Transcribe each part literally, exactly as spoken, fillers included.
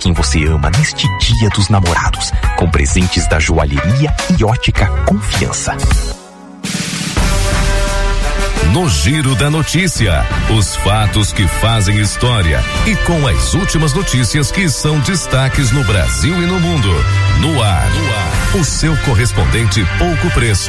quem você ama neste Dia dos Namorados, com presentes da joalheria e ótica Confiança. No Giro da Notícia, os fatos que fazem história e com as últimas notícias que são destaques no Brasil e no mundo. No ar, no ar, o seu correspondente Pouco Preço.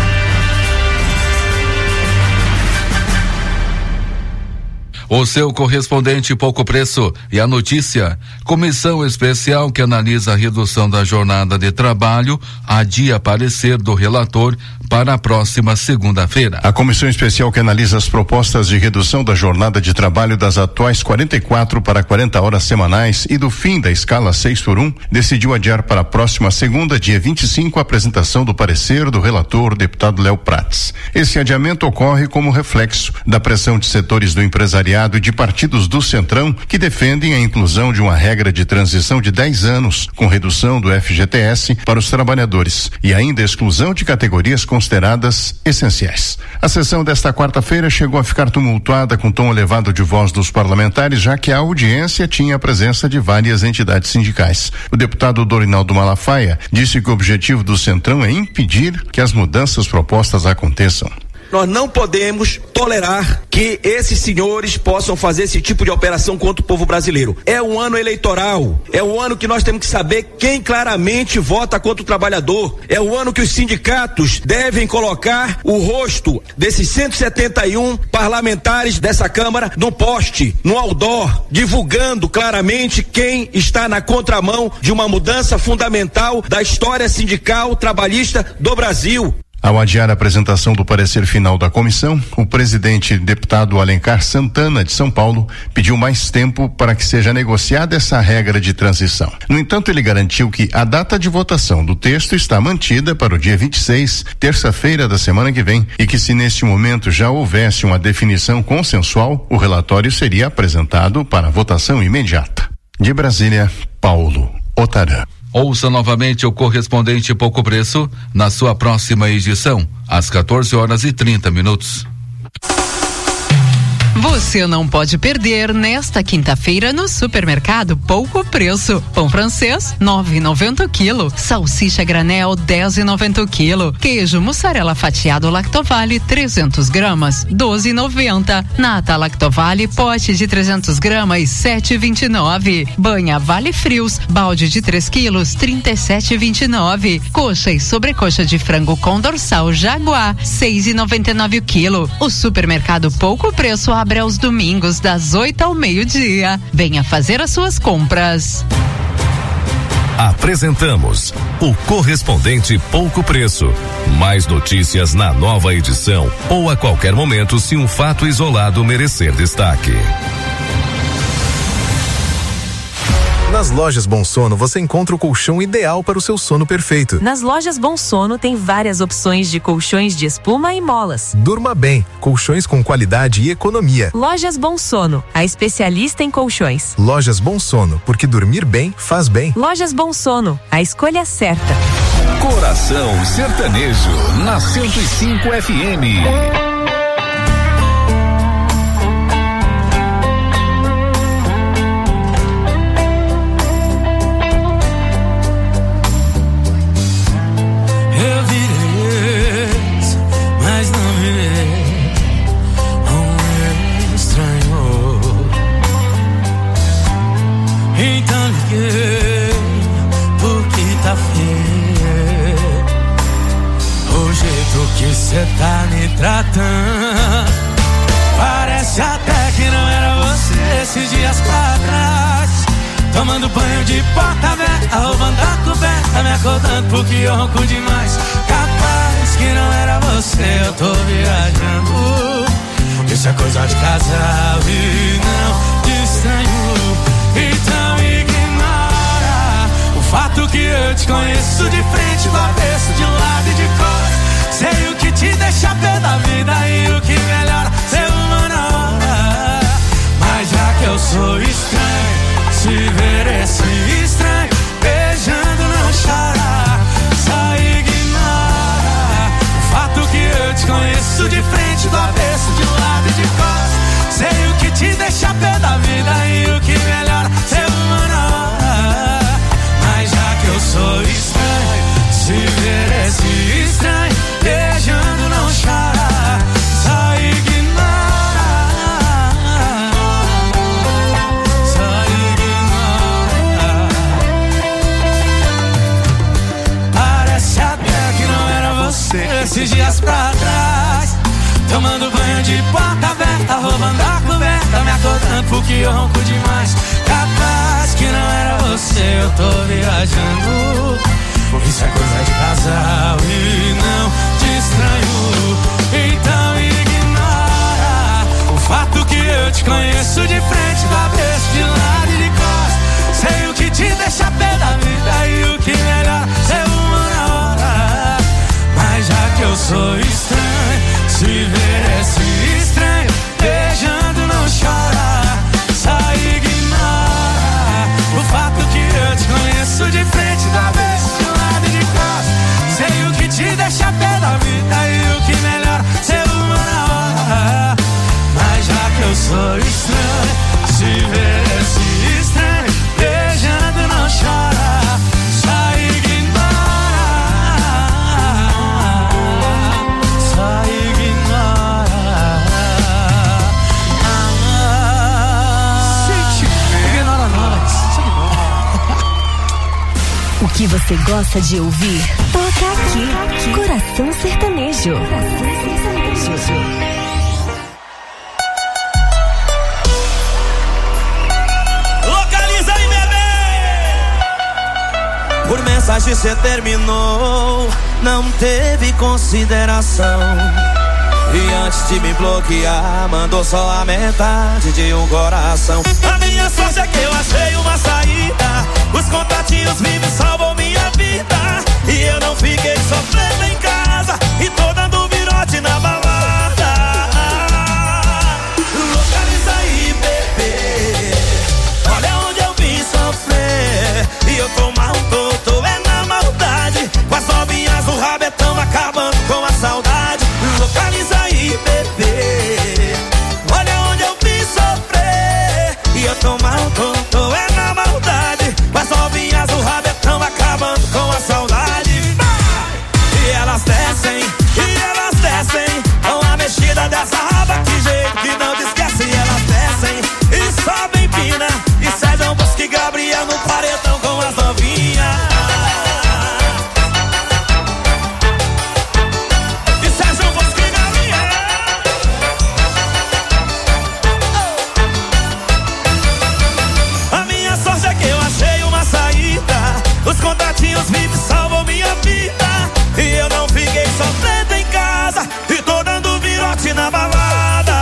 O seu correspondente Pouco Preço e a notícia. Comissão especial que analisa a redução da jornada de trabalho adia parecer do relator para a próxima segunda-feira. A comissão especial que analisa as propostas de redução da jornada de trabalho das atuais quarenta e quatro para quarenta horas semanais e do fim da escala seis por um decidiu adiar para a próxima segunda, dia vinte e cinco, a apresentação do parecer do relator, deputado Léo Prats. Esse adiamento ocorre como reflexo da pressão de setores do empresariado e de partidos do Centrão que defendem a inclusão de uma regra de transição de dez anos, com redução do F G T S para os trabalhadores e ainda exclusão de categorias consideradas essenciais. A sessão desta quarta-feira chegou a ficar tumultuada com tom elevado de voz dos parlamentares, já que a audiência tinha a presença de várias entidades sindicais. O deputado Dorinaldo Malafaia disse que o objetivo do Centrão é impedir que as mudanças propostas aconteçam. Nós não podemos tolerar que esses senhores possam fazer esse tipo de operação contra o povo brasileiro. É um ano eleitoral, é um ano que nós temos que saber quem claramente vota contra o trabalhador. É o ano que os sindicatos devem colocar o rosto desses cento e setenta e um parlamentares dessa Câmara no poste, no outdoor, divulgando claramente quem está na contramão de uma mudança fundamental da história sindical trabalhista do Brasil. Ao adiar a apresentação do parecer final da comissão, o presidente deputado Alencar Santana, de São Paulo, pediu mais tempo para que seja negociada essa regra de transição. No entanto, ele garantiu que a data de votação do texto está mantida para o dia vinte e seis, terça-feira da semana que vem, e que se neste momento já houvesse uma definição consensual, o relatório seria apresentado para votação imediata. De Brasília, Paulo Otarã. Ouça novamente o correspondente Pouco Preço na sua próxima edição, às quatorze horas e trinta minutos. Você não pode perder nesta quinta-feira no supermercado Pouco Preço. Pão francês, nove e noventa o quilo. Salsicha granel, dez e noventa o quilo. Queijo mussarela fatiado Lactovale, trezentos gramas, doze e noventa. Nata Lactovale, pote de trezentos gramas, sete e vinte e nove. Banha Vale Frios, balde de três quilos, trinta e sete e vinte e nove. Coxa e sobrecoxa de frango com dorsal Jaguar, seis e noventa e nove o quilo. O supermercado Pouco Preço abre aos domingos das oito ao meio-dia. Venha fazer as suas compras. Apresentamos o correspondente Pouco Preço. Mais notícias na nova edição ou a qualquer momento se um fato isolado merecer destaque. Nas lojas Bom Sono você encontra o colchão ideal para o seu sono perfeito. Nas lojas Bom Sono tem várias opções de colchões de espuma e molas. Durma bem, colchões com qualidade e economia. Lojas Bom Sono, a especialista em colchões. Lojas Bom Sono, porque dormir bem faz bem. Lojas Bom Sono, a escolha certa. Coração Sertanejo, na cento e cinco F M. Que cê tá me tratando, parece até que não era você esses dias pra trás. Tomando banho de porta aberta, roubando a coberta, me acordando porque eu ronco demais. Capaz que não era você, eu tô viajando. Isso é coisa de casal e não de estranho. Então ignora o fato que eu te conheço de frente, do avesso, de lado e de costas. Sei o que te deixa pé da vida e o que melhora ser uma na hora. Mas já que eu sou estranho, se ver esse estranho beijando não chora. Só ignora o fato que eu te conheço de frente, do avesso, de lado e de costas. Sei o que te deixa pé da vida e o que melhora ser uma na hora. tempo que eu ronco demais. Capaz que não era você, eu tô viajando. Isso é coisa de casal e não te estranho. Então ignora o fato que eu te conheço de frente, do avesso, de lado e de costas. Sei o que te deixa pé da vida e o que melhor ser uma na hora. Mas já que eu sou estranho, se ver esse estranho beijando não chora. Só ignora o fato que eu te conheço de frente, do avesso, de lado e de costas. Sei o que te deixa pé da vida e o que melhor ser uma na hora. Mas já que eu sou estranho, se ver esse estranho beijando não chora. Só ignora, só ignora. Ignora nós. O que você gosta de ouvir? Toca aqui. Coração Sertanejo. Coração Sertanejo. Por mensagem cê terminou, não teve consideração. E antes de me bloquear, mandou só a metade de um coração. A minha sorte é que eu achei uma saída. Os contatinhos vivos salvam minha vida. E eu não fiquei sofrendo em casa e tô dando virote na balada. Localiza aí, bebê. Olha onde eu vim sofrer. E eu tô mal, tô, tô é na maldade. Com as novinhas do rabetão acabando com a saudade. Localiza aí, bebê. Olha onde eu vim sofrer. E eu tô mal, tô, tô é na maldade. Com as novinhas do rabetão acabando com a saudade. E elas descem, e elas descem com a mexida dessa raba, que jeito que não te esquece. E elas descem e sobem pina e Sérgio Bosque e Gabriel no paredão com as novinhas. E Sérgio Bosque e Gabriel. A minha sorte é que eu achei uma saída. Os contatinhos vivos salvam minha vida. E eu não fiquei sofrendo em casa e tô dando virote na balada.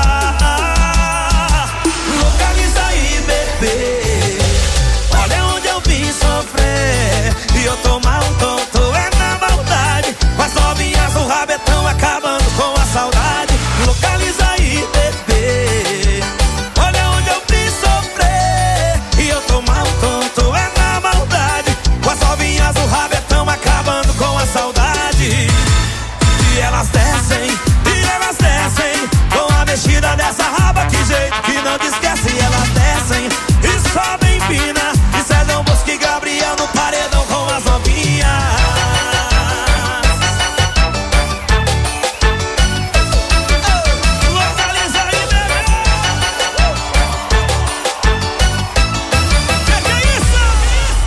Localiza aí, bebê. Olha onde eu vim sofrer. E eu tô mal, tô, tô é na maldade. Com as novinhas do rabetão acabando com a saudade. Localiza aí, bebê. Olha onde eu vim sofrer. E eu tô mal, tô, tô é na maldade. Com as novinhas do rabetão acabando com a saudade. E elas descem, e elas descem com a mexida dessa raba, que jeito que não te esquece. E elas descem e sobem pina e Sérgio Bosque e Gabriel no paredão com as novinhas. Localiza aí, bebê. Que que é isso?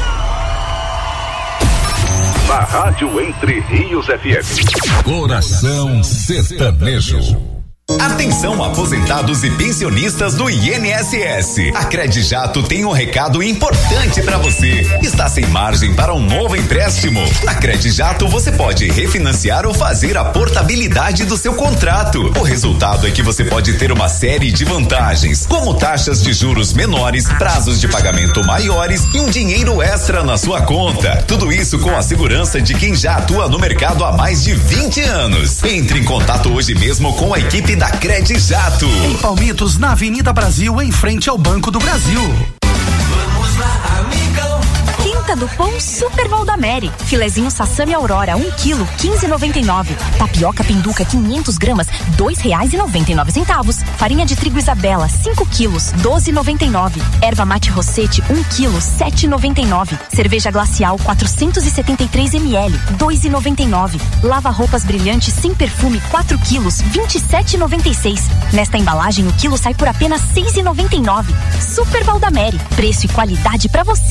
Na Rádio Entre Rios F M. Coração Sertanejo. Atenção, aposentados e pensionistas do I N S S. A Credijato tem um recado importante para você. Está sem margem para um novo empréstimo? Na Credijato você pode refinanciar ou fazer a portabilidade do seu contrato. O resultado é que você pode ter uma série de vantagens, como taxas de juros menores, prazos de pagamento maiores e um dinheiro extra na sua conta. Tudo isso com a segurança de quem já atua no mercado há mais de vinte anos. Entre em contato hoje mesmo com a equipe da Credijato. Em Palmitos, na Avenida Brasil, em frente ao Banco do Brasil. Vamos lá, amigão. Quinta do Pão Super Valdamere. Filezinho Sassami Aurora, um quilo, quinze e noventa e nove. Tapioca Pinduca, quinhentas gramas, dois reais e noventa e nove centavos. Farinha de trigo Isabela, cinco quilos, doze e noventa e nove. Erva mate Rossete, um quilo, sete e noventa e nove. Cerveja Glacial, quatrocentos e setenta e três mililitros, dois e noventa e nove. Lava roupas brilhante sem perfume, quatro quilos, vinte e sete e noventa e seis. Nesta embalagem, o quilo sai por apenas seis e noventa e nove. Super Valdamere, preço e qualidade pra você.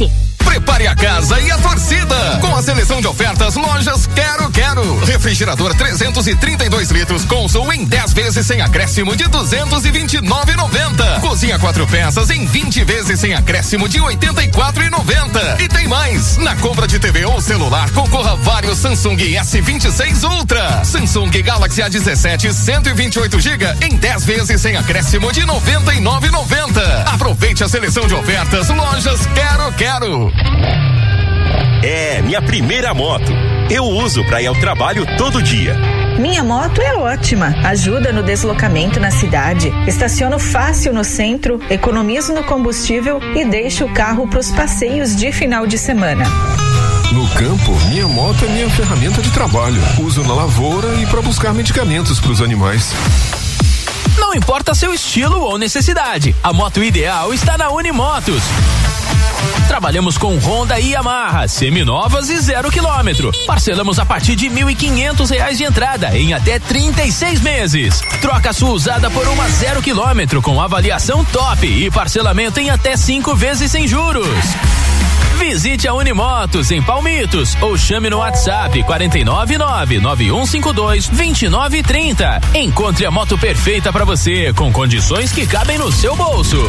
Prepare a casa e a torcida. Com a seleção de ofertas Lojas Quero Quero. Refrigerador trezentos e trinta e dois litros Consul em dez vezes sem acréscimo de duzentos e vinte e nove reais e noventa centavos. Cozinha quatro peças em vinte vezes sem acréscimo de oitenta e quatro reais e noventa centavos. E tem mais. Na compra de T V ou celular, concorra a vários Samsung S vinte e seis Ultra. Samsung Galaxy A dezessete cento e vinte e oito gigas em dez vezes sem acréscimo de noventa e nove reais e noventa centavos. Aproveite a seleção de ofertas Lojas Quero Quero. É, minha primeira moto. Eu uso para ir ao trabalho todo dia. Minha moto é ótima, ajuda no deslocamento na cidade, estaciono fácil no centro, economizo no combustível e deixo o carro para os passeios de final de semana. No campo, minha moto é minha ferramenta de trabalho. Uso na lavoura e para buscar medicamentos para os animais. Não importa seu estilo ou necessidade, a moto ideal está na Unimotos. Trabalhamos com Honda e Yamaha, seminovas e zero quilômetro. Parcelamos a partir de mil e quinhentos reais de entrada em até trinta e seis meses. Troca sua usada por uma zero quilômetro com avaliação top e parcelamento em até cinco vezes sem juros. Visite a Unimotos em Palmitos ou chame no WhatsApp quatro nove nove, nove um cinco dois, dois nove três zero. Encontre a moto perfeita para você com condições que cabem no seu bolso.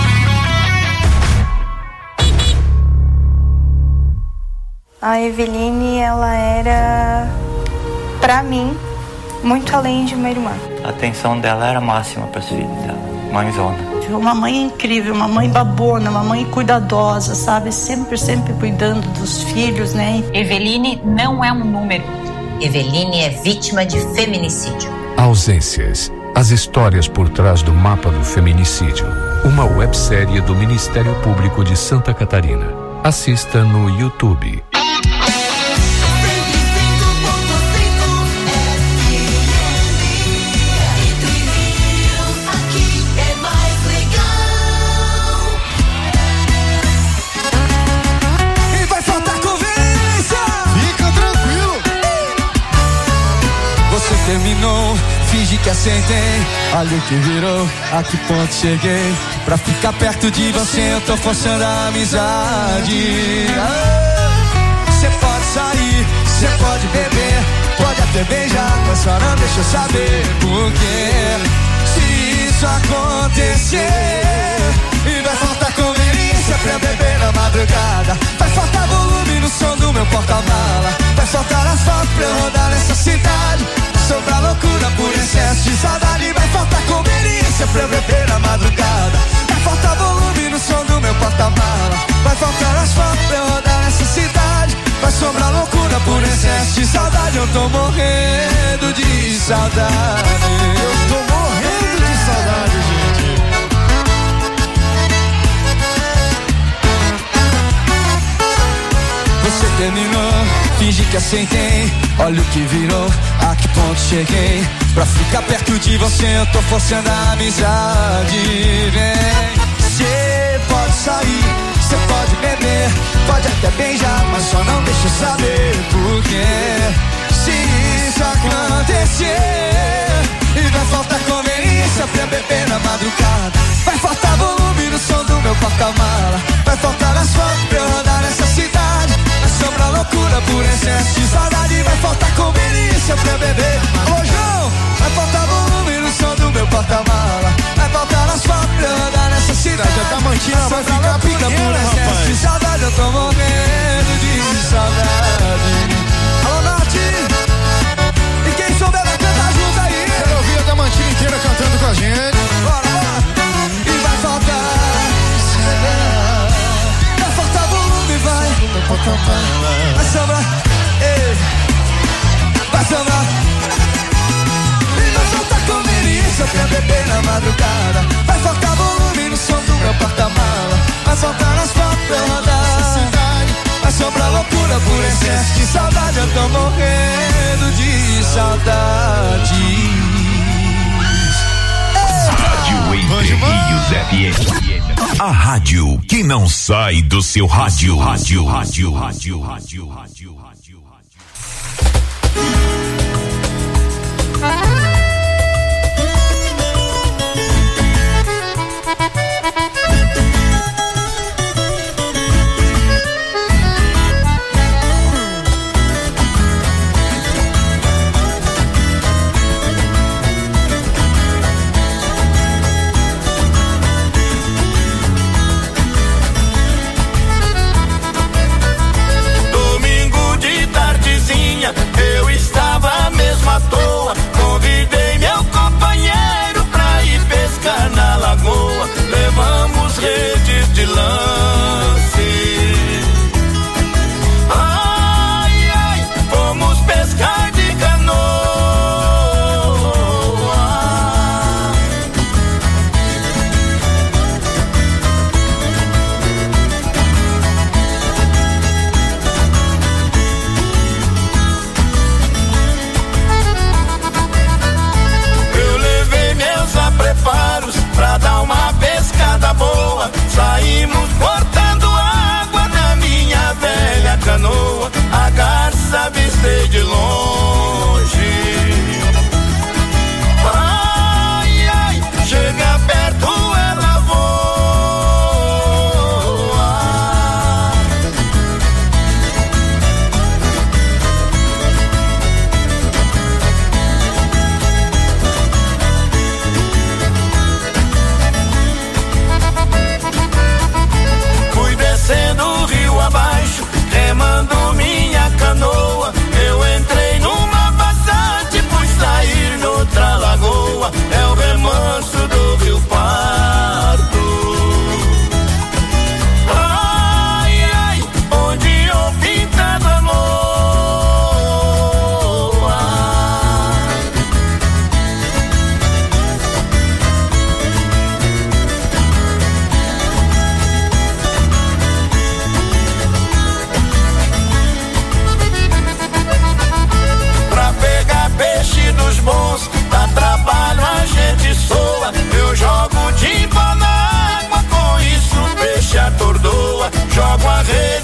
A Eveline, ela era, pra mim, muito além de uma irmã. A atenção dela era máxima para os filhos dela, mãezona. Uma mãe incrível, uma mãe babona, uma mãe cuidadosa, sabe? Sempre, sempre cuidando dos filhos, né? Eveline não é um número. Eveline é vítima de feminicídio. Ausências. As histórias por trás do mapa do feminicídio. Uma websérie do Ministério Público de Santa Catarina. Assista no YouTube. Terminou, fingi que aceitei. Olha o que virou, a que ponto cheguei. Pra ficar perto de você eu tô forçando a amizade. Cê ah, pode sair, cê pode beber, pode até beijar, mas só não deixa eu saber por quê. Se isso acontecer, e vai faltar conveniência pra beber na madrugada, vai faltar volume no som do meu porta-mala, vai faltar asfalto pra eu rodar nessa cidade, sobrar loucura por excesso de saudade, vai faltar conveniência pra eu beber na madrugada, vai faltar volume no som do meu porta-mala, vai faltar asfalto pra eu rodar nessa cidade, vai sobrar loucura por excesso de saudade, eu tô morrendo de saudade, eu tô morrendo de saudade, gente. Você terminou, fingi que aceitei. Olha o que virou, a que ponto cheguei. Pra ficar perto de você eu tô forçando a amizade. Cê pode sair, cê pode beber, pode até beijar, mas só não deixa eu saber por quê. Se isso acontecer, e vai faltar conveniência pra beber na madrugada, vai faltar volume no som do meu porta-mala, vai faltar asfalto pra eu rodar nessa cidade, vai sobrar loucura por excesso de saudade, vai faltar conveniência pra beber. Ô João, vai faltar volume no som do meu porta-mala, vai faltar asfalto pra eu rodar nessa cidade, já tá mantina, vai ficar pica por excesso de saudade, eu tô morrendo de saudade. Alô Norte, e quem souber vai cantar junto aí. Quero ouvir a Damantina inteira cantando com a gente. Bora, bora. E vai faltar, vai faltar volume, vai. Vai sobrar, ei, vai sobrar. E vai faltar conveniência pra beber na madrugada, vai faltar volume no som do meu porta-mala, vai faltar asfalto pra eu rodar, vai sobrar loucura por excesso de saudade, eu tô morrendo de saudade. Rádio Entre Rios F M. A rádio que não sai do seu rádio. Rádio, rádio, rádio, rádio, rádio, rádio, rádio.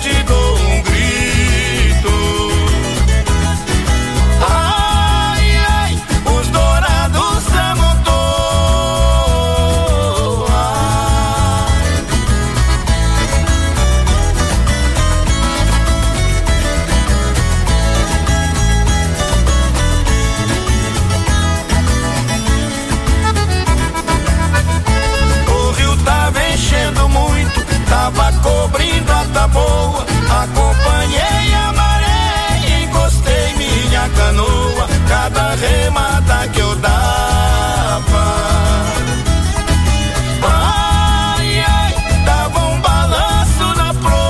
te dou um grito. Ai, ai, os dourados amontoam. O rio tava enchendo muito, tava cobrindo a taboa. Acompanhei a maré e encostei minha canoa. Cada remada que eu dava, ai, ai, dava um balanço na proa.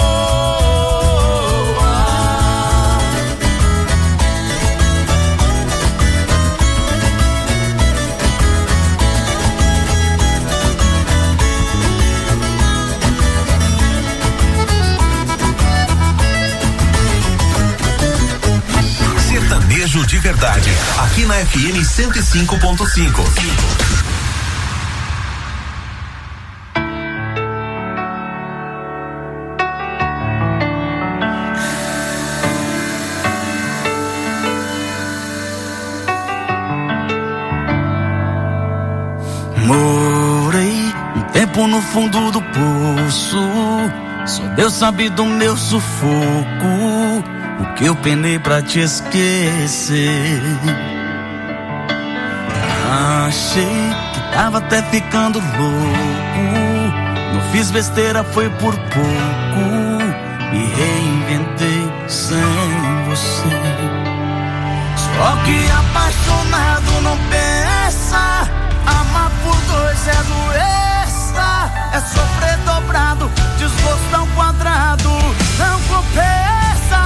Sertanejo de verdade, aqui na F M cento e cinco ponto cinco. Morei um tempo no fundo do poço, só Deus sabe do meu sufoco, o que eu penei pra te esquecer. Achei que tava até ficando louco, não fiz besteira, foi por pouco, me reinventei sem você. Só que apaixonado não pensa, amar por dois é doença, é sofrer dobrado, desgosto ao quadrado, não compensa.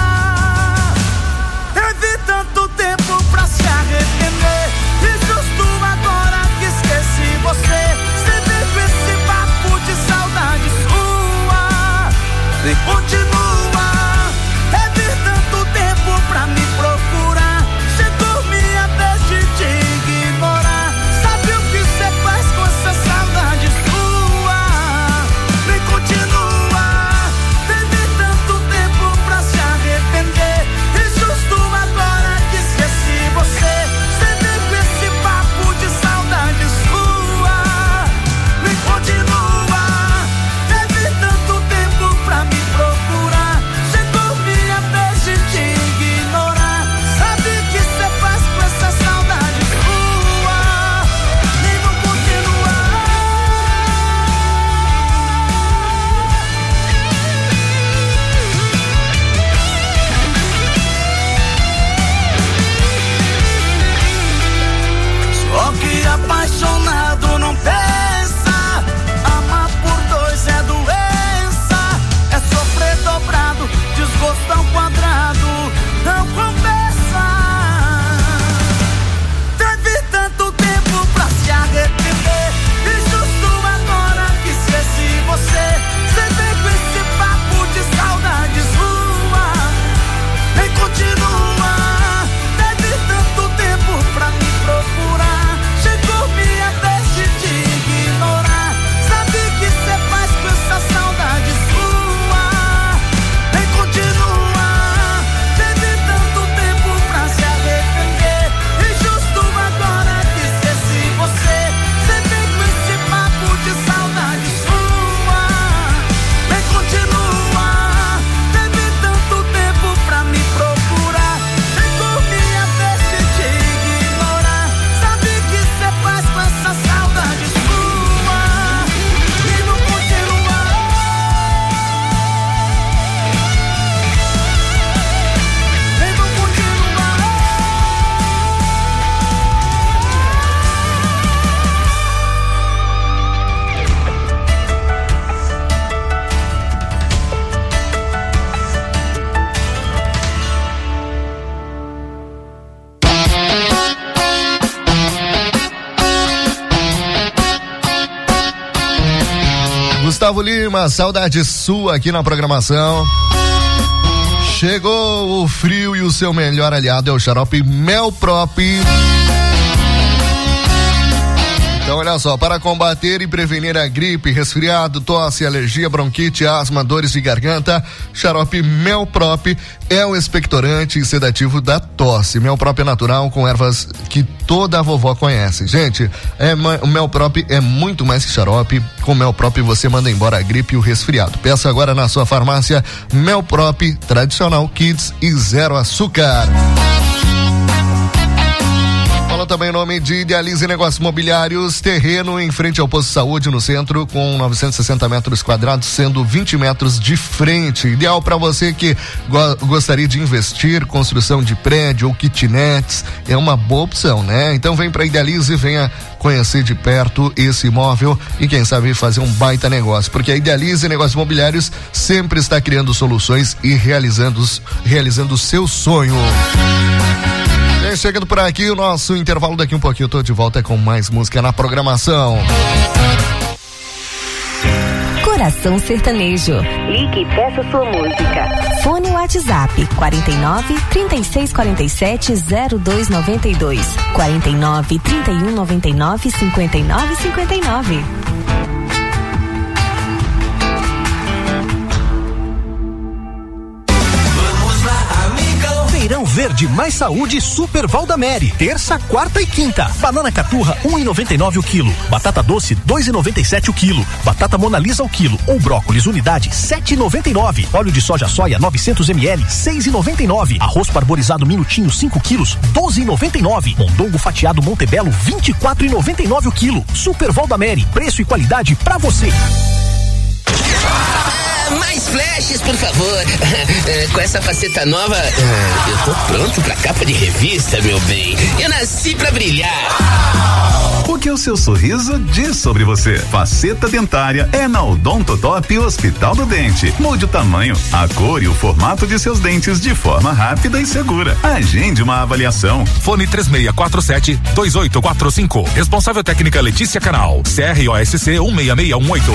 Teve tanto tempo pra se arrepender, e justo agora que esqueci você, você vem com esse papo de saudade sua, nem continua. Teve tanto tempo pra me procurar, chegou minha vez de te ignorar. Sabe o que você faz com essa saudade sua? Nem continua. Teve tanto tempo pra se arrepender, e justo agora que esqueci você, você vem com esse papo de saudade sua, nem continua. Teve tanto tempo pra me procurar, chegou minha vez de te ignorar. Sabe o que você faz com essa saudade sua? Nem vou continuar. Só que apaixonado não pensa, amar por dois é doença, é sofrer dobrado, desgosto ao quadrado, não compensa. Teve tanto tempo pra se arrepender, e justo agora que esqueci você, você vem com esse papo de saudade sua, nem continua. Teve tanto tempo pra me procurar, chegou minha vez de te ignorar. Sabe o que você faz com essa saudade sua? Nem continua. Teve tanto tempo pra se arrepender, e justo agora que esqueci você, você vem com esse papo de saudade sua, nem continua. Teve tanto tempo pra me procurar, chegou minha vez de te ignorar. Sabe o que você faz com essa saudade sua? E não continua. Nem vou continuar. Gustavo Lima, saudade sua aqui na programação. Chegou o frio e o seu melhor aliado é o xarope Melprop. Então Então, olha só, para combater e prevenir a gripe, resfriado, tosse, alergia, bronquite, asma, dores de garganta, xarope Melprop é o expectorante e sedativo da tosse. Melprop é natural com ervas que toda a vovó conhece. Gente, é, o Melprop é muito mais que xarope. Com Melprop você manda embora a gripe e o resfriado. Peça agora na sua farmácia Melprop tradicional Kids e zero açúcar. Fala também o nome de Idealize Negócios Imobiliários, terreno em frente ao Posto de Saúde no centro, com novecentos e sessenta metros quadrados, sendo vinte metros de frente. Ideal para você que go- gostaria de investir, construção de prédio ou kitnets, é uma boa opção, né? Então vem para Idealize e venha conhecer de perto esse imóvel e quem sabe fazer um baita negócio, porque a Idealize Negócios Imobiliários sempre está criando soluções e realizando realizando o seu sonho. Chegando por aqui o nosso intervalo, daqui um pouquinho eu tô de volta com mais música na programação. Coração Sertanejo. Ligue e peça sua música. Fone WhatsApp quarenta e nove, trinta e seis, quarenta e sete, zero dois noventa e dois. quarenta e nove, trinta e um, noventa e nove, cinquenta e nove, cinquenta e nove. Feirão Verde mais Saúde Super Valdamere. Terça, quarta e quinta. Banana caturra um e noventa e nove o quilo. Batata doce dois e noventa e sete o quilo. Batata Mona Lisa o quilo. Ou brócolis unidade sete e noventa e nove. Óleo de soja soia novecentos mililitros seis e noventa e nove. Arroz parborizado minutinho cinco quilos doze e noventa e nove. Mondongo fatiado Montebello vinte e quatro e noventa e nove o quilo. Super Valdamere, preço e qualidade pra você. Mais flashes, por favor. Com essa faceta nova, eu tô pronto pra capa de revista, meu bem. Eu nasci pra brilhar. O que o seu sorriso diz sobre você? Faceta dentária é na Odontotop Hospital do Dente. Mude o tamanho, a cor e o formato de seus dentes de forma rápida e segura. Agende uma avaliação. Fone três seis quatro sete, dois oito quatro cinco. Responsável técnica Letícia Canal. C R O S C um seis seis um oito.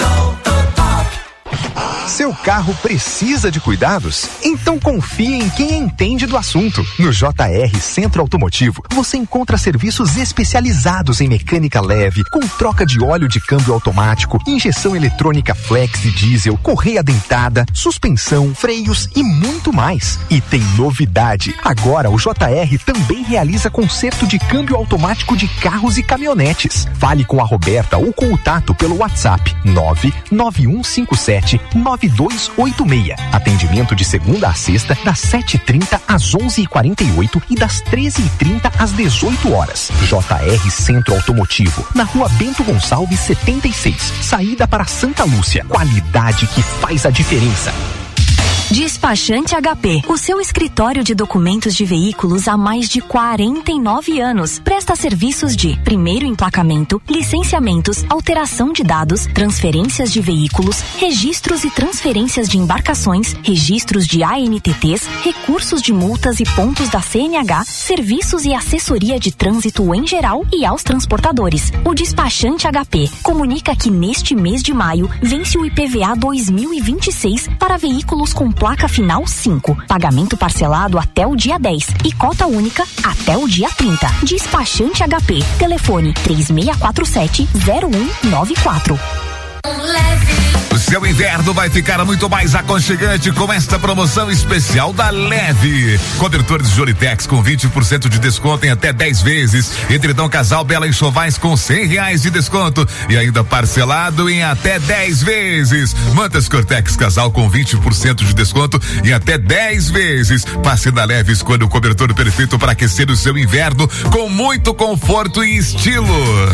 Seu carro precisa de cuidados? Então confie em quem entende do assunto. No J R Centro Automotivo, você encontra serviços especializados em mecânica leve, com troca de óleo de câmbio automático, injeção eletrônica flex e diesel, correia dentada, suspensão, freios e muito mais. E tem novidade. Agora o J R também realiza conserto de câmbio automático de carros e caminhonetes. Fale com a Roberta ou com o Tato pelo WhatsApp nove nove um cinco sete nove dois oito seis. Atendimento de segunda a sexta, das sete e trinta às onze e quarenta e oito e das treze e trinta às dezoito horas. J R Centro Automotivo, na rua Bento Gonçalves setenta e seis, saída para Santa Lúcia. Qualidade que faz a diferença. Despachante H P, o seu escritório de documentos de veículos há mais de quarenta e nove anos. Presta serviços de primeiro emplacamento, licenciamentos, alteração de dados, transferências de veículos, registros e transferências de embarcações, registros de A N T Ts, recursos de multas e pontos da C N H, serviços e assessoria de trânsito em geral e aos transportadores. O Despachante H P comunica que neste mês de maio vence o I P V A dois mil e vinte e seis para veículos com placa final cinco, pagamento parcelado até o dia dez e cota única até o dia trinta. Despachante H P, telefone três seis quatro sete, zero um nove quatro. O seu inverno vai ficar muito mais aconchegante com esta promoção especial da Leve. Cobertores Joritex com vinte por cento de desconto em até dez vezes. Edredom Casal Bela Enxovais com cem reais de desconto e ainda parcelado em até dez vezes. Mantas Cortex Casal com vinte por cento de desconto em até dez vezes. Passe na Leve, escolha o cobertor perfeito para aquecer o seu inverno com muito conforto e estilo.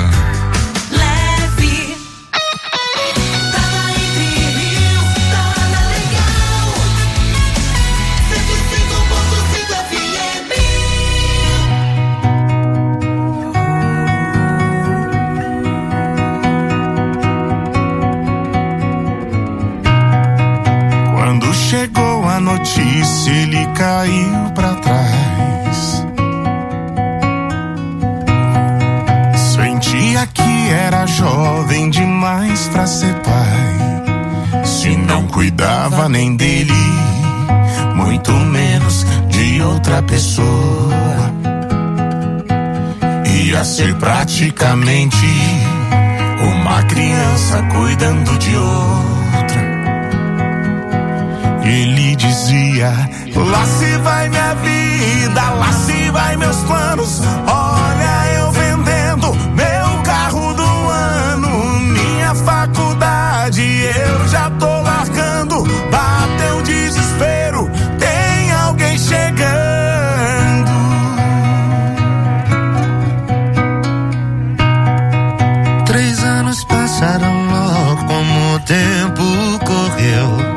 Chegou a notícia, ele caiu pra trás. Sentia que era jovem demais pra ser pai. Se não cuidava nem dele, muito menos de outra pessoa. E ia ser praticamente uma criança cuidando de outra. Ele dizia: lá se vai minha vida, lá se vai meus planos. Olha eu vendendo meu carro do ano, minha faculdade eu já tô largando. Bateu o desespero, tem alguém chegando. Três anos passaram logo como o tempo correu.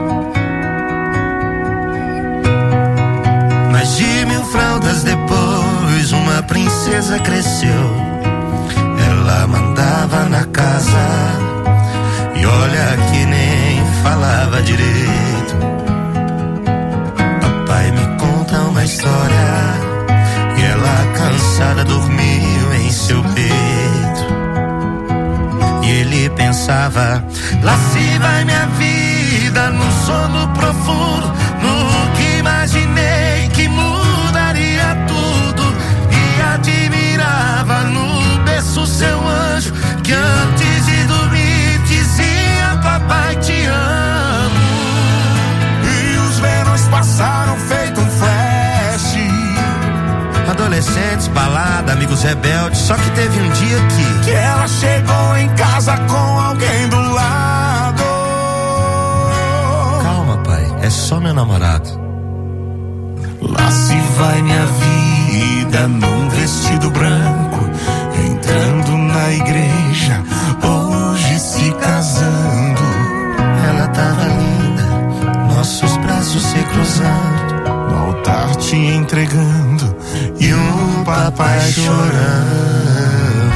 De mil fraldas depois, uma princesa cresceu. Ela mandava na casa e olha que nem falava direito. Papai me conta uma história e ela cansada dormiu em seu peito. E ele pensava: lá se vai minha vida, no sono profundo, no que imaginei que mudaria tudo. E admirava no berço seu anjo, que antes de dormir dizia: papai te amo. E os verões passaram feito um flash. Adolescentes, balada, amigos rebeldes. Só que teve um dia que Que ela chegou em casa com alguém do lado. Calma, pai, é só meu namorado. Lá se vai minha vida num vestido branco, entrando na igreja, hoje se casando. Ela tava linda, nossos braços se cruzando, no altar te entregando e um papai chorando.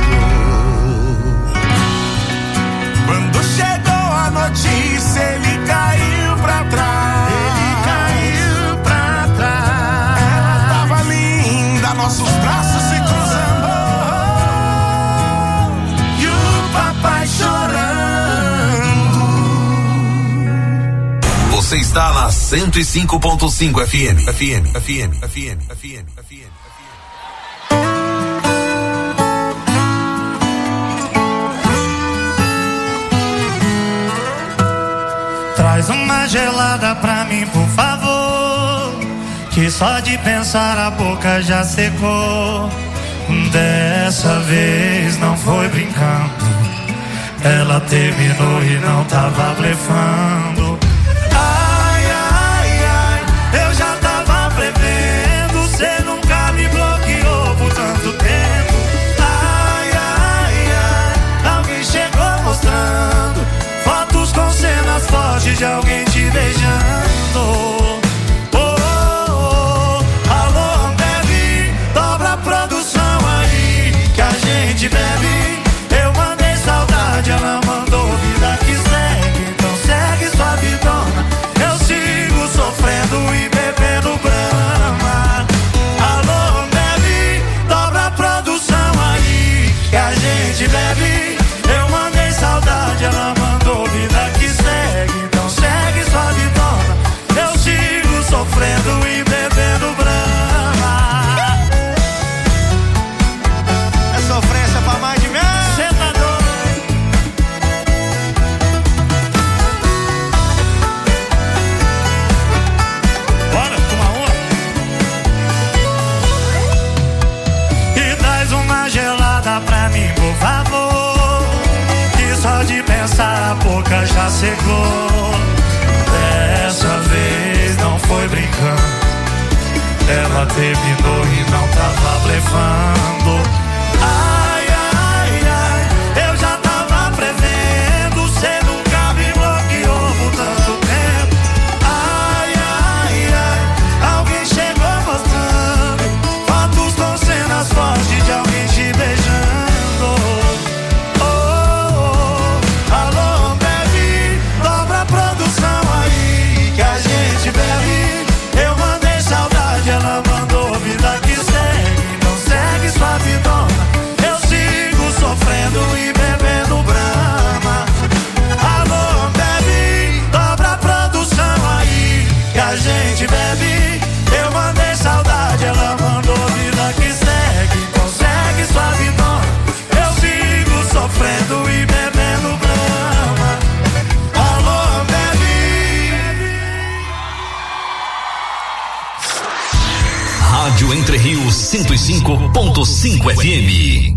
Quando chegou a notícia, ele caiu pra trás. Ele caiu pra trás. Ela tava linda, nossos braços se cruzando e o papai chorando. Você está na cento e cinco ponto cinco F M. F M, F M, F M, F M, F M. Traz uma gelada pra mim, por favor, que só de pensar a boca já secou. Dessa vez não foi brincando, ela terminou e não tava blefando. Ai, ai, ai, eu já tava prevendo, cê nunca me bloqueou por tanto tempo. Ai, ai, ai, alguém chegou mostrando fotos com cenas fortes de alguém te beijando. Oh, oh, oh, alô, Ambev, dobra a produção aí que a gente bebe. Eu mandei saudade, ela mandou vida que segue, então segue sua vidona. Eu sigo sofrendo e bebendo brama. Alô, Ambev, dobra a produção aí que a gente bebe. Eu mandei saudade, ela mandou vida que segue, então segue sua vidona. Eu sigo sofrendo e bebendo brama. É sofrência pra mais de mim. Cê tá doido? Bora, toma uma. E traz uma gelada pra mim, por favor, que só de pensar a boca já secou. Dessa vez não foi brincando, ela terminou e não tava blefando. Ai, ai, ai, eu já tava prevendo, cê nunca me bloqueou por tanto tempo. Ai, ai, ai, alguém chegou mostrando fotos com cenas fortes de alguém te beijando. Oh, oh, oh, alô, Ambev, dobra a produção aí que a gente bebe. Eu mandei saudade, ela mandou vida que segue, então segue Rádio Entre Rios cento e cinco ponto cinco F M.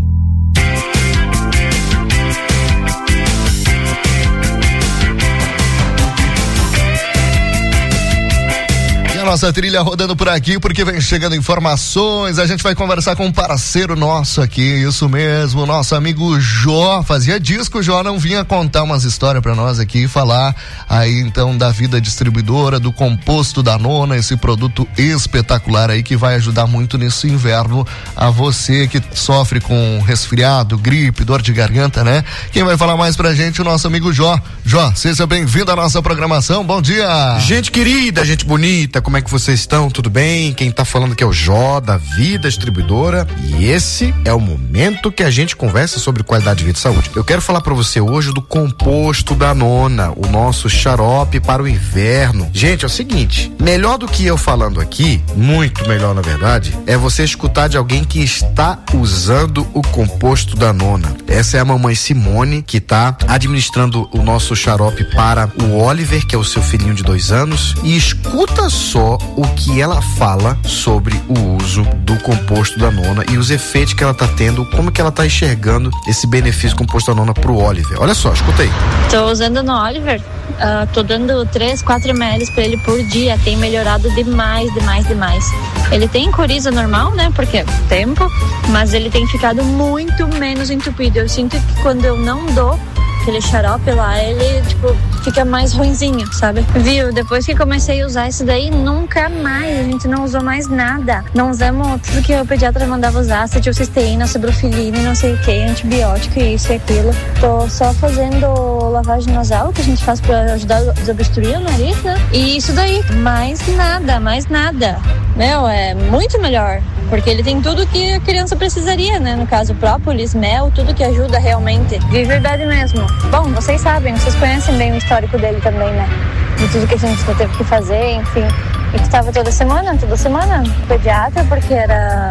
Nossa trilha rodando por aqui, porque vem chegando informações. A gente vai conversar com um parceiro nosso aqui, isso mesmo, nosso amigo Jó. Fazia disco, o Jó não vinha contar umas histórias pra nós aqui, falar aí então da vida distribuidora, do composto da Nona, esse produto espetacular aí que vai ajudar muito nesse inverno a você que sofre com resfriado, gripe, dor de garganta, né? Quem vai falar mais pra gente, o nosso amigo Jó. Jó, seja bem-vindo à nossa programação, bom dia! Gente querida, gente bonita, como é que vocês estão? Tudo bem? Quem tá falando aqui é o Jó, da Vida Distribuidora, e esse é o momento que a gente conversa sobre qualidade de vida e saúde. Eu quero falar pra você hoje do composto da Nona, o nosso xarope para o inverno. Gente, é o seguinte, melhor do que eu falando aqui, muito melhor na verdade, é você escutar de alguém que está usando o composto da Nona. Essa é a mamãe Simone, que tá administrando o nosso xarope para o Oliver, que é o seu filhinho de dois anos, e escuta só o que ela fala sobre o uso do composto da Nona e os efeitos que ela tá tendo, como que ela tá enxergando esse benefício do composto da Nona pro Oliver. Olha só, escuta aí. Tô usando no Oliver, uh, tô dando três, quatro mililitros pra ele por dia, tem melhorado demais, demais, demais. Ele tem coriza normal, né, porque é tempo, mas ele tem ficado muito menos entupido. Eu sinto que quando eu não dou aquele xarope lá, ele, tipo, fica mais ruinzinho, sabe? Viu? Depois que comecei a usar isso daí, nunca mais, a gente não usou mais nada. Não usamos tudo que o pediatra mandava usar, cetilcisteína, cibrofilina, não sei o que, antibiótico, isso e aquilo. Tô só fazendo lavagem nasal, que a gente faz pra ajudar a desobstruir o nariz, né? E isso daí, mais nada, mais nada. Meu, é muito melhor, porque ele tem tudo que a criança precisaria, né? No caso, própolis, mel, tudo que ajuda realmente. De verdade mesmo. Bom, vocês sabem, vocês conhecem bem o histórico dele também, né? De tudo que a gente teve que fazer, enfim. E que estava toda semana, toda semana, no pediatra, porque era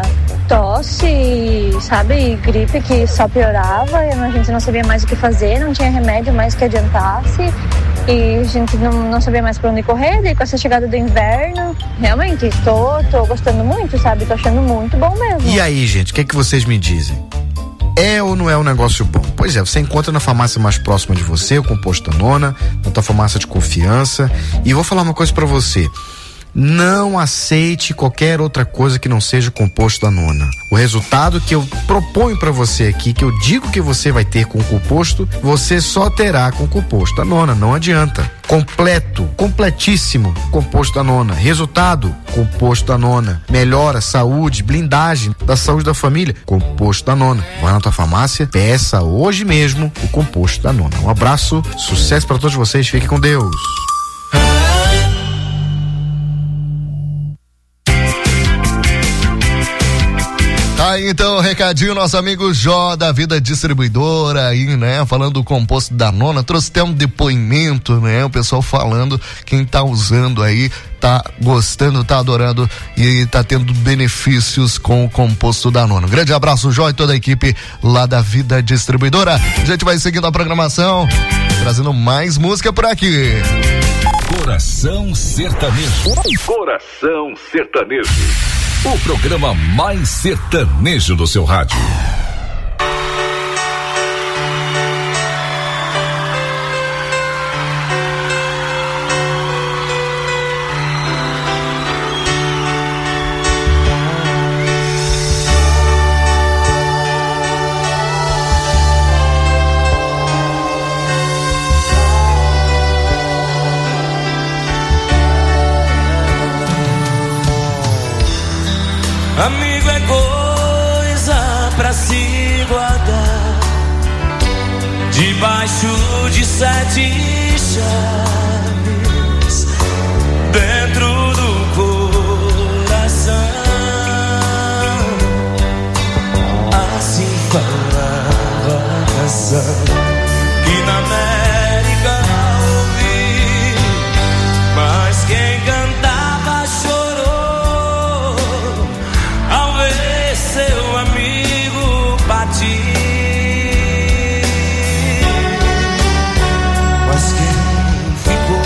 tosse, sabe, e gripe que só piorava, e a gente não sabia mais o que fazer, não tinha remédio mais que adiantasse. E a gente não, não sabia mais pra onde correr, daí com essa chegada do inverno, realmente, tô, tô gostando muito, sabe? Tô achando muito bom mesmo. E aí, gente, o que é que vocês me dizem? É ou não é um negócio bom? Pois é, você encontra na farmácia mais próxima de você, o composto da Nona, na tua farmácia de confiança. E vou falar uma coisa pra você. Não aceite qualquer outra coisa que não seja o composto da Nona. O resultado que eu proponho para você aqui, que eu digo que você vai ter com o composto, você só terá com o composto da Nona, não adianta. Completo, completíssimo composto da Nona. Resultado, composto da Nona. Melhora, saúde, blindagem da saúde da família, composto da Nona. Vai na tua farmácia, peça hoje mesmo o composto da Nona. Um abraço, sucesso para todos vocês, fiquem com Deus. Aí então, recadinho, nosso amigo Jó da Vida Distribuidora aí, né? Falando do composto da Nona, trouxe até um depoimento, né? O pessoal falando, quem tá usando aí, tá gostando, tá adorando e tá tendo benefícios com o composto da Nona. Um grande abraço, Jó, e toda a equipe lá da Vida Distribuidora. A gente vai seguindo a programação, trazendo mais música por aqui. Coração Sertanejo. Coração Sertanejo. O programa mais sertanejo do seu rádio. Amigo é coisa pra se guardar debaixo de sete chaves dentro do coração. Assim falava a canção que na América ouvi, mas quem cantava chorou ao ver seu amigo partir. Mas quem ficou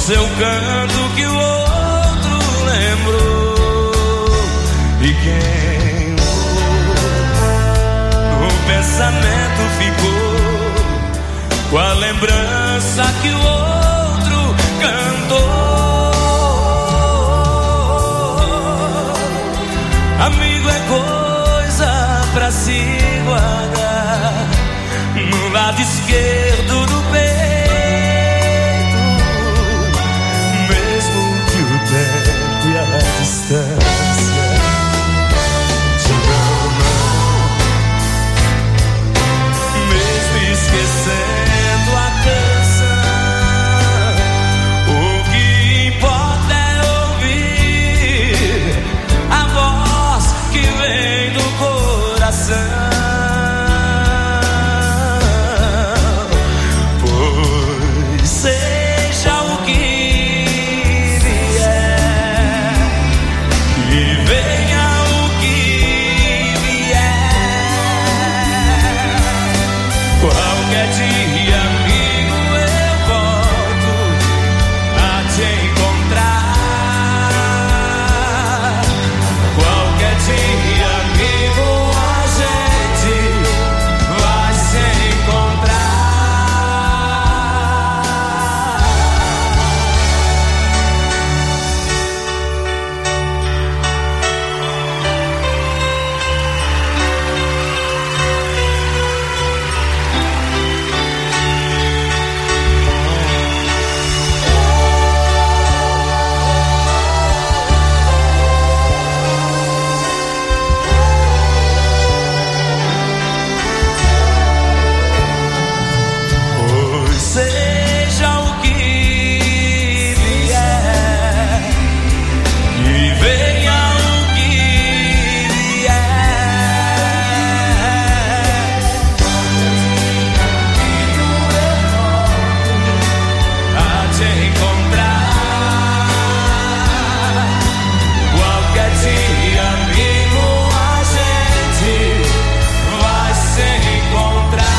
seu canto que o outro lembrou e queimou. O pensamento ficou com a lembrança que o outro cantou. Amigo é coisa pra se guardar no lado esquerdo do peito, mesmo que o tempo e a distância te amam, mesmo esquecendo a canção, o que importa é ouvir a voz que vem do coração. Seja o que vier e venha o que vier, qualquer dia, amigo, eu volto a te encontrar. Qualquer dia, amigo, a gente vai se encontrar. Seja o que vier e venha o que vier, a te encontrar. Qualquer dia, amigo, a gente vai se encontrar.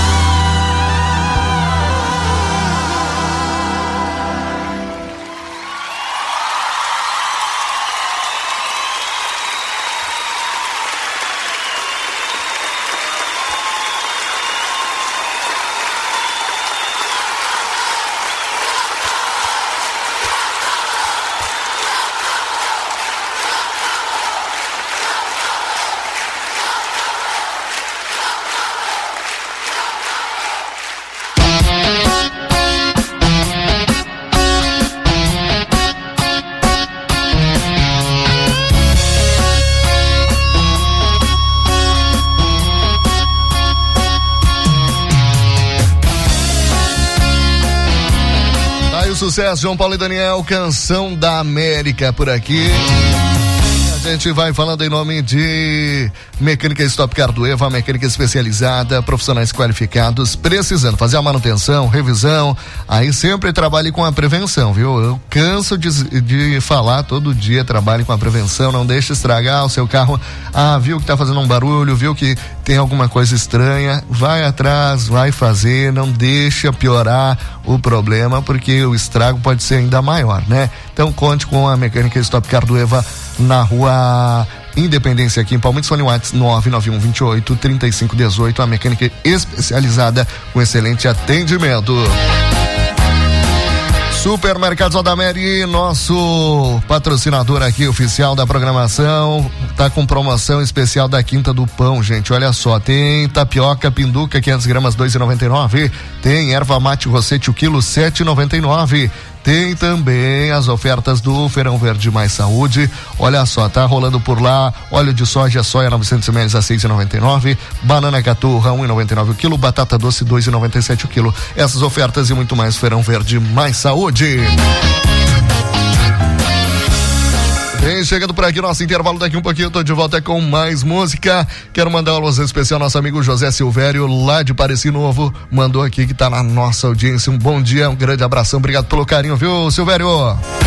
Sucesso, João Paulo e Daniel, Canção da América por aqui. A gente vai falando em nome de Mecânica Stop Car do Eva, mecânica especializada, profissionais qualificados, precisando fazer a manutenção, revisão, aí sempre trabalhe com a prevenção, viu? Eu canso de, de falar todo dia, trabalhe com a prevenção, não deixe estragar o seu carro. Ah, viu que tá fazendo um barulho, viu que tem alguma coisa estranha, vai atrás, vai fazer, não deixa piorar o problema, porque o estrago pode ser ainda maior, né? Então conte com a Mecânica Stop Car do Eva na rua Independência, aqui em Palmitos. Fone WhatsApp nove nove um dois oito, três cinco um oito, a mecânica especializada com excelente atendimento. Supermercados Odameri, nosso patrocinador aqui oficial da programação, tá com promoção especial da Quinta do Pão, gente. Olha só, tem tapioca pinduca quinhentas gramas dois e noventa e nove, tem erva mate rossete o quilo sete e noventa e nove. Tem também as ofertas do Feirão Verde Mais Saúde. Olha só, tá rolando por lá. Óleo de soja, soia novecentos mililitros a seis e noventa e nove. Banana caturra um e noventa e nove o quilo. Batata doce dois e noventa e sete o quilo. Essas ofertas e muito mais. Feirão Verde Mais Saúde. Bem, chegando por aqui, nosso intervalo daqui um pouquinho, eu tô de volta com mais música. Quero mandar um alô especial ao nosso amigo José Silvério, lá de Pareci Novo, mandou aqui que tá na nossa audiência. Um bom dia, um grande abração, obrigado pelo carinho, viu, Silvério?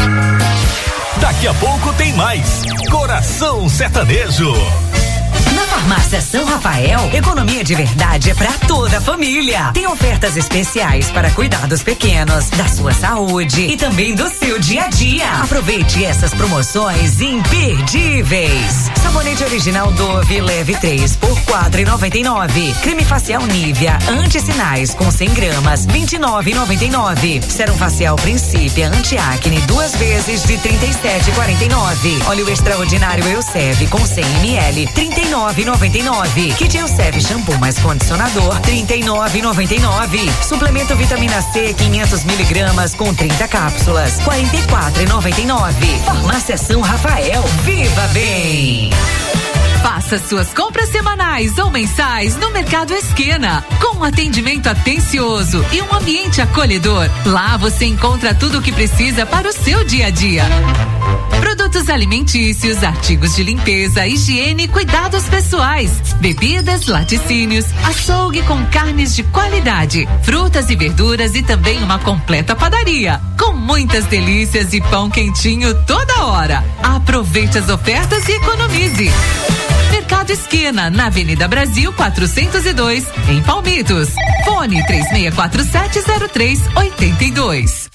Daqui a pouco tem mais Coração Sertanejo. Na Farmácia São Rafael, economia de verdade é pra toda a família. Tem ofertas especiais para cuidar dos pequenos, da sua saúde e também do seu dia a dia. Aproveite essas promoções imperdíveis. Sabonete original Dove leve três por quatro e noventa e nove. Creme facial Nivea anti-sinais com cem gramas vinte e nove e noventa e nove. Sérum facial Princípia anti-acne duas vezes de trinta e sete e quarenta e nove. Óleo extraordinário Elseve com cem mililitros trinta e nove e noventa e nove. Kit Elseve shampoo mais condicionador trinta e nove e noventa e nove. Suplemento vitamina C quinhentos miligramas com trinta cápsulas quarenta e quatro e noventa e nove. Farmácia São Rafael, viva bem! Faça suas compras semanais ou mensais no Mercado Esquina, com um atendimento atencioso e um ambiente acolhedor. Lá você encontra tudo o que precisa para o seu dia a dia. Produtos alimentícios, artigos de limpeza, higiene e cuidados pessoais, bebidas, laticínios, açougue com carnes de qualidade, frutas e verduras e também uma completa padaria, com muitas delícias e pão quentinho toda hora. Aproveite as ofertas e economize. Mercado Esquina, na Avenida Brasil quatrocentos e dois, em Palmitos. Fone três seis quatro sete zero três oito dois.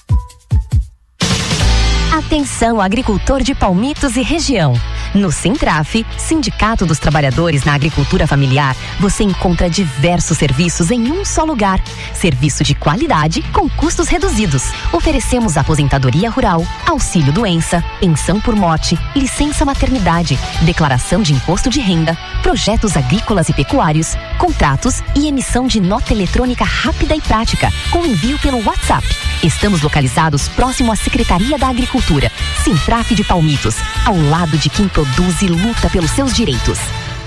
Atenção, agricultor de Palmitos e região. No Sintraf, Sindicato dos Trabalhadores na Agricultura Familiar, você encontra diversos serviços em um só lugar. Serviço de qualidade com custos reduzidos. Oferecemos aposentadoria rural, auxílio doença, pensão por morte, licença maternidade, declaração de imposto de renda, projetos agrícolas e pecuários, contratos e emissão de nota eletrônica rápida e prática, com envio pelo WhatsApp. Estamos localizados próximo à Secretaria da Agricultura. Sintraf de Palmitos, ao lado de quem produz e luta pelos seus direitos.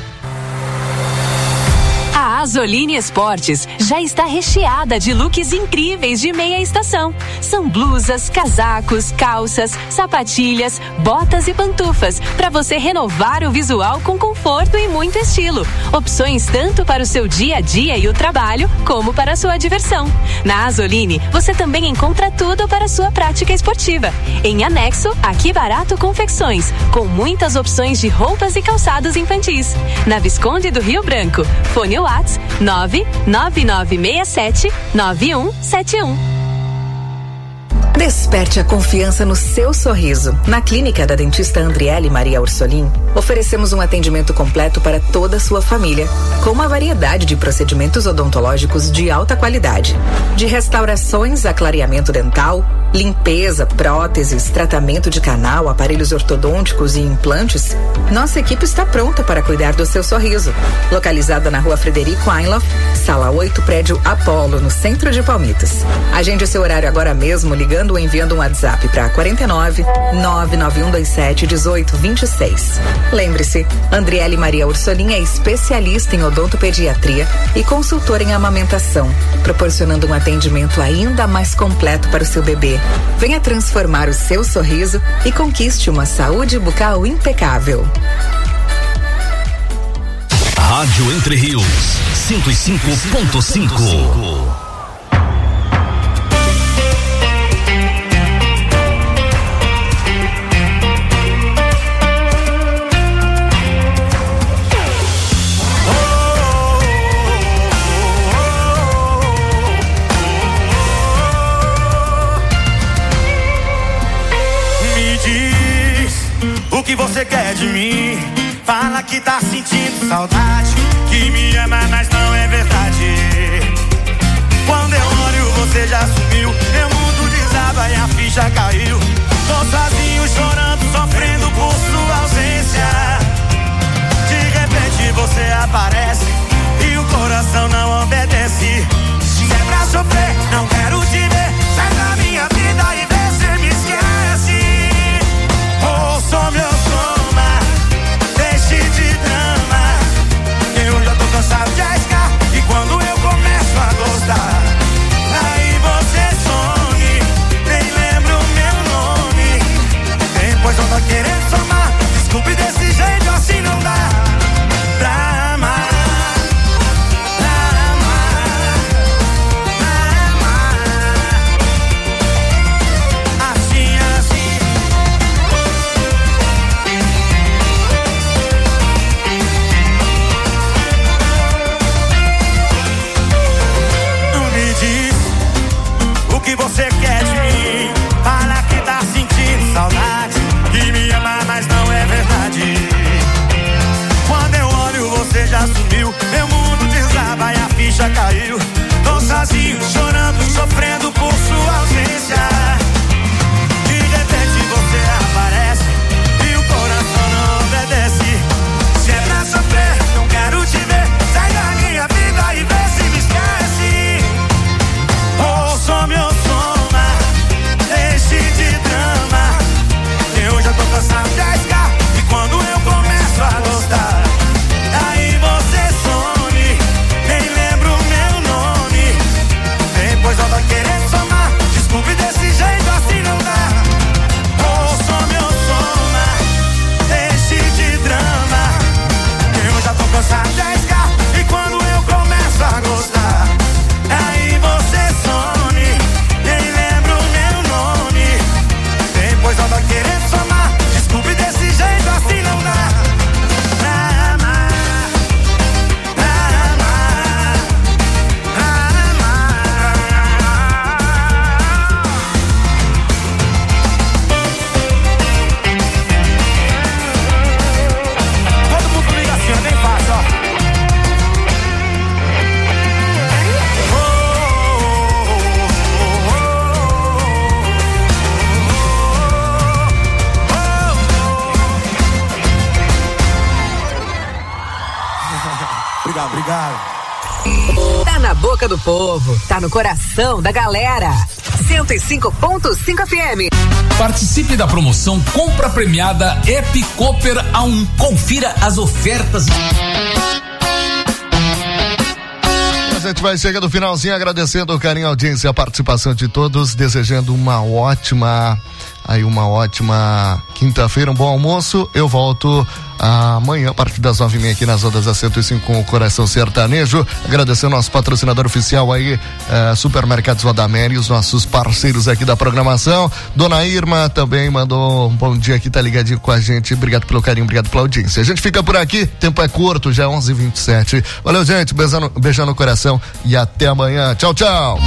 A Azoline Esportes já está recheada de looks incríveis de meia estação. São blusas, casacos, calças, sapatilhas, botas e pantufas para você renovar o visual com conforto e muito estilo. Opções tanto para o seu dia a dia e o trabalho, como para a sua diversão. Na Azoline, você também encontra tudo para a sua prática esportiva. Em anexo, Aqui Barato Confecções, com muitas opções de roupas e calçados infantis. Na Visconde do Rio Branco. Fone WhatsApp nove nove nove seis sete nove um sete um. Desperte a confiança no seu sorriso. Na clínica da dentista Andriele Maria Ursolim, oferecemos um atendimento completo para toda a sua família, com uma variedade de procedimentos odontológicos de alta qualidade. De restaurações a clareamento dental, limpeza, próteses, tratamento de canal, aparelhos ortodônticos e implantes, nossa equipe está pronta para cuidar do seu sorriso. Localizada na Rua Frederico Einloff, Sala oito, Prédio Apolo, no centro de Palmitos. Agende o seu horário agora mesmo ligando ou enviando um WhatsApp para quarenta e nove, nove nove um dois sete, dezoito vinte e seis. Lembre-se, Andriele Maria Ursolim é especialista em odontopediatria e consultora em amamentação, proporcionando um atendimento ainda mais completo para o seu bebê. Venha transformar o seu sorriso e conquiste uma saúde bucal impecável. Rádio Entre Rios, cento e cinco ponto cinco. O que você quer de mim? Fala que tá sentindo saudade, que me ama, mas não é verdade. Quando eu olho, você já sumiu, meu mundo desaba e a ficha caiu. Tô sozinho, chorando, sofrendo por sua ausência. De repente você aparece e o coração não obedece. Se é pra sofrer, não quero te ver. Sai da minha vida e vê se me esquece. Ouça meu soma, deixe de drama. Eu já tô cansado de arriscar, e quando eu começo a gostar, aí você some, nem lembra o meu nome. Depois eu tô querendo somar, desculpe desse jeito, assim não dá pra amar. Pra amar, pra amar. você quer de mim. Fala que tá sentindo saudade, que me ama, mas não é verdade. Quando eu olho você já sumiu, meu mundo desaba e a ficha caiu. Tô sozinho, chorando, sofrendo por sua ausência. De repente você aparece e o coração não obedece. Se é pra sofrer, não quero te ver. Sai da minha vida e vê se me esquece. Ou some ou soma, deixe de drama. Eu já tô cansado de arriscar, e quando eu começo a gostar, aí você some, nem lembro o meu nome. Depois volta querendo somar, desculpe, desse jeito assim não dá. Ou some ou soma, deixe de drama. Eu já tô cansado de arriscar, e quando eu começo a gostar, aí você some, nem lembro o meu nome. Depois volta querendo somar, desculpe, desse jeito assim não dá. Pra amar, pra amar, pra amar. Todo mundo liga assim, ó, bem fácil, ó. Obrigado, obrigado. Tá na boca do povo, tá no coração da galera. cento e cinco ponto cinco F M. Participe da promoção Compra Premiada App Cooper A um. Confira as ofertas. A gente vai chegando no finalzinho, agradecendo o carinho, a audiência, a participação de todos, desejando uma ótima, aí uma ótima quinta-feira, um bom almoço. Eu volto amanhã a partir das nove e meia aqui nas ondas da cento e cinco com o Coração Sertanejo. Agradecendo ao nosso patrocinador oficial aí, uh, Supermercados Vadameri, os nossos parceiros aqui da programação. Dona Irma também mandou um bom dia aqui, tá ligadinho com a gente. Obrigado pelo carinho, obrigado pela audiência. A gente fica por aqui, tempo é curto, já é onze e vinte e sete. Valeu, gente, beijando, beijando no coração e até amanhã. Tchau, tchau.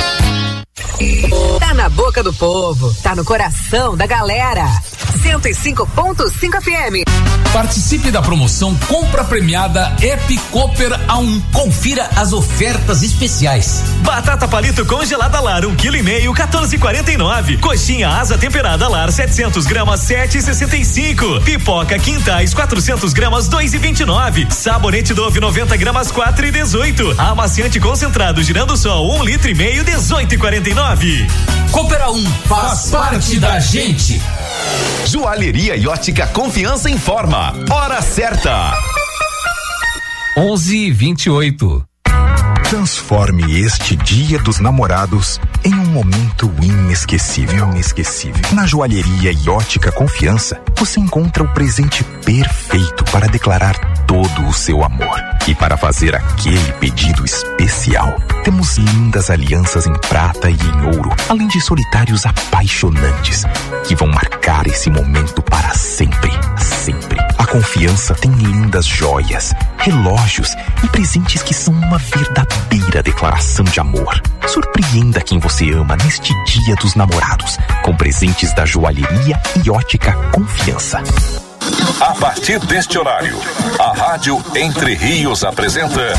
Tá na boca do povo, tá no coração da galera. cento e cinco ponto cinco F M. Participe da promoção Compra Premiada App Cooper A um. Confira as ofertas especiais. Batata palito congelada lar, um quilo e meio, quatorze e quarenta e nove. Coxinha asa temperada lar, setecentos gramas, sete e sessenta e cinco. Pipoca quintais, quatrocentos gramas, dois e vinte e nove. Sabonete Dove, noventa gramas, quatro e dezoito. Amaciante concentrado girando sol, um litro e meio, dezoito e quarenta e nove. Cooper A um faz parte da gente. Joalheria e ótica Confiança informa. Hora certa. onze e vinte e oito. Transforme este Dia dos Namorados em um momento inesquecível. Inesquecível. Na Joalheria e Ótica Confiança, você encontra o presente perfeito para declarar todo o seu amor. E para fazer aquele pedido especial, temos lindas alianças em prata e em ouro, além de solitários apaixonantes, que vão marcar esse momento para sempre, sempre. A Confiança tem lindas joias, relógios e presentes que são uma verdadeira declaração de amor. Surpreenda quem você ama neste Dia dos Namorados, com presentes da Joalheria e Ótica Confiança. A partir deste horário, a Rádio Entre Rios apresenta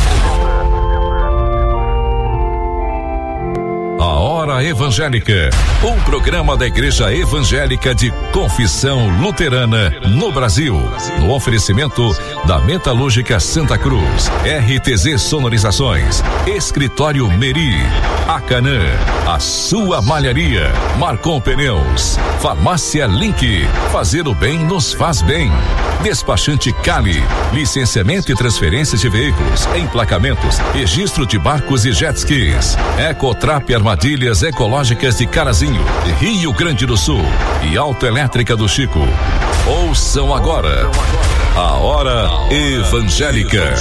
A Hora Evangélica, um programa da Igreja Evangélica de Confissão Luterana no Brasil, no oferecimento da Metalúrgica Santa Cruz, R T Z Sonorizações, Escritório Meri, Acanã, a sua malharia, Marcon Pneus, Farmácia Link, fazer o bem nos faz bem, Despachante Cali, licenciamento e transferência de veículos, emplacamentos, registro de barcos e jet skis, Ecotrap Armadilhas Ecológicas de Carazinho, Rio Grande do Sul e Autoelétrica do Chico. Ouçam agora a Hora Evangélica.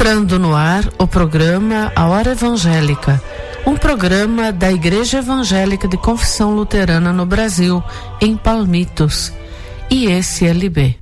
entrando no ar o programa A Hora Evangélica, um programa da Igreja Evangélica de Confissão Luterana no Brasil, em Palmitos, I S L B.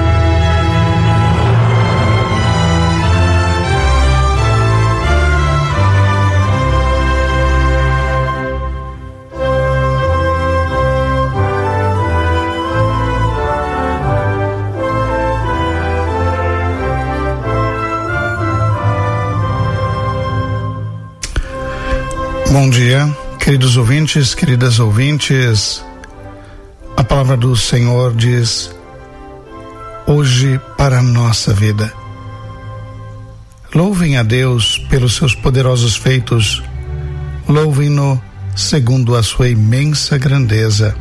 Bom dia, queridos ouvintes, queridas ouvintes. A palavra do Senhor diz: hoje para a nossa vida. Louvem a Deus pelos seus poderosos feitos. Louvem-no segundo a sua imensa grandeza.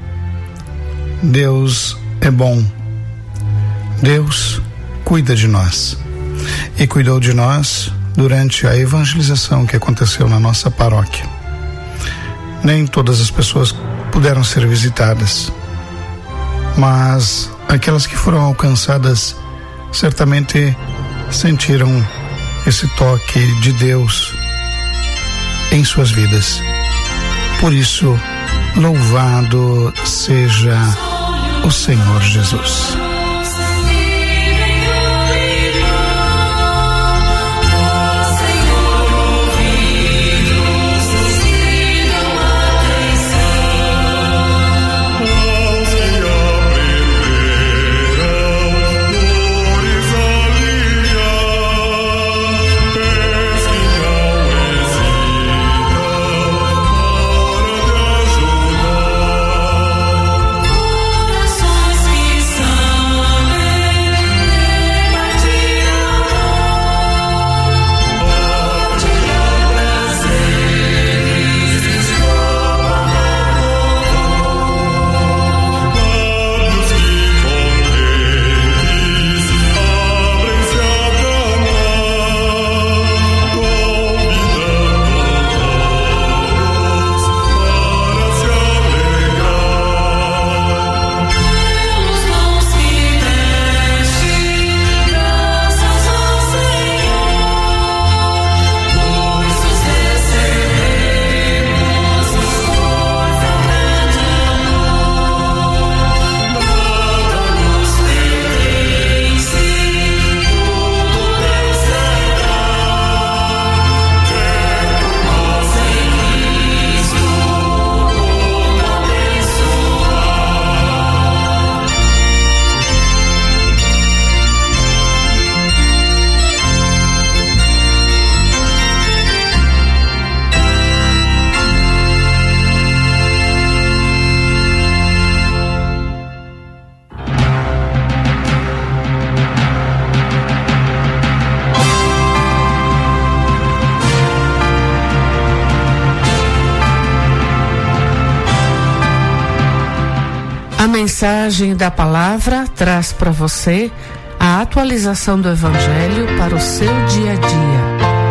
Deus é bom. Deus cuida de nós. E cuidou de nós durante a evangelização que aconteceu na nossa paróquia. Nem todas as pessoas puderam ser visitadas, mas aquelas que foram alcançadas certamente sentiram esse toque de Deus em suas vidas. Por isso, louvado seja o Senhor Jesus. A mensagem da palavra traz para você a atualização do Evangelho para o seu dia a dia.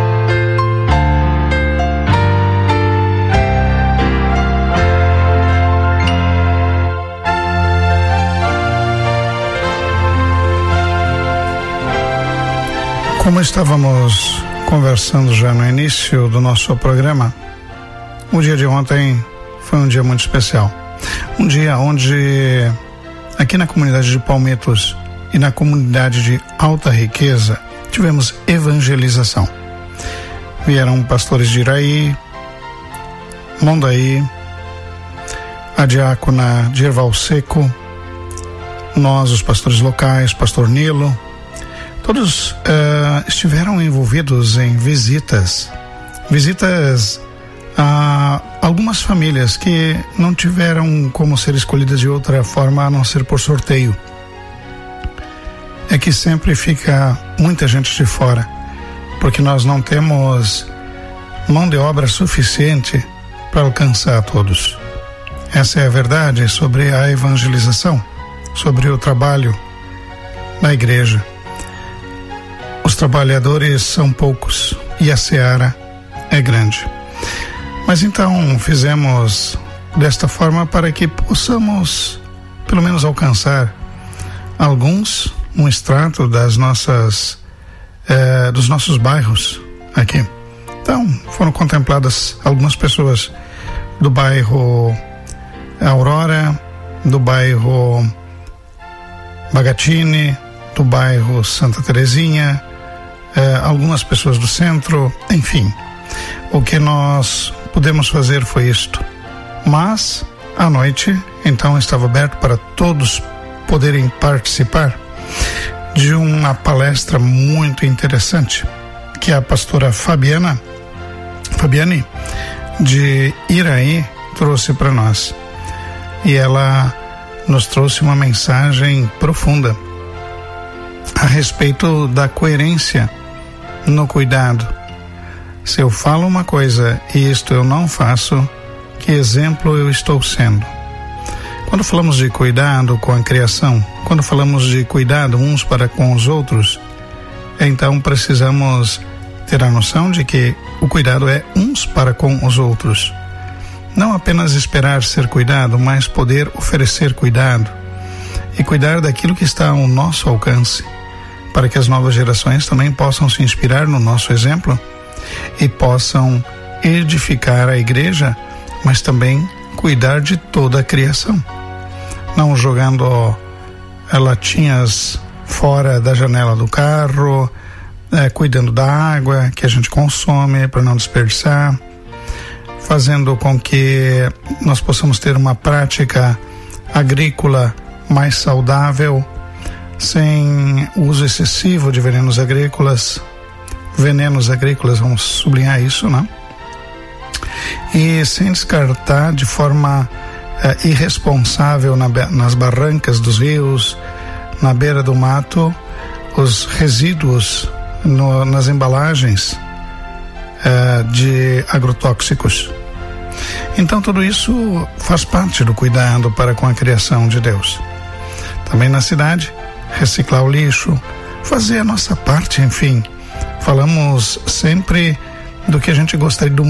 Como estávamos conversando já no início do nosso programa, o dia de ontem foi um dia muito especial. Um dia onde, aqui na comunidade de Palmitos e na comunidade de Alta Riqueza, tivemos evangelização. Vieram pastores de Iraí, Mondaí, a diácona Dirval Seco, nós, os pastores locais, pastor Nilo, todos uh, estiveram envolvidos em visitas, visitas a algumas famílias que não tiveram como ser escolhidas de outra forma a não ser por sorteio. É que sempre fica muita gente de fora, porque nós não temos mão de obra suficiente para alcançar todos. Essa é a verdade sobre a evangelização, sobre o trabalho na igreja. Os trabalhadores são poucos e a seara é grande. Mas então fizemos desta forma para que possamos pelo menos alcançar alguns, um extrato das nossas eh, dos nossos bairros aqui. Então, foram contempladas algumas pessoas do bairro Aurora, do bairro Bagatini, do bairro Santa Terezinha, eh, algumas pessoas do centro, enfim. O que nós pudemos fazer foi isto. Mas, à noite, então estava aberto para todos poderem participar de uma palestra muito interessante que a pastora Fabiana, Fabiane, de Iraí, trouxe para nós. E ela nos trouxe uma mensagem profunda a respeito da coerência no cuidado. Se eu falo uma coisa e isto eu não faço, que exemplo eu estou sendo? Quando falamos de cuidado com a criação, quando falamos de cuidado uns para com os outros, então precisamos ter a noção de que o cuidado é uns para com os outros. Não apenas esperar ser cuidado, mas poder oferecer cuidado e cuidar daquilo que está ao nosso alcance, para que as novas gerações também possam se inspirar no nosso exemplo e possam edificar a igreja, mas também cuidar de toda a criação. Não jogando ó, latinhas fora da janela do carro, é, cuidando da água que a gente consome para não desperdiçar, fazendo com que nós possamos ter uma prática agrícola mais saudável, sem uso excessivo de venenos agrícolas, venenos agrícolas, vamos sublinhar isso, né? E sem descartar de forma eh, irresponsável na, nas barrancas dos rios, na beira do mato, os resíduos no, nas embalagens eh, de agrotóxicos. Então tudo isso faz parte do cuidado para com a criação de Deus. Também na cidade, reciclar o lixo, fazer a nossa parte, enfim. Falamos sempre do que a gente gostaria do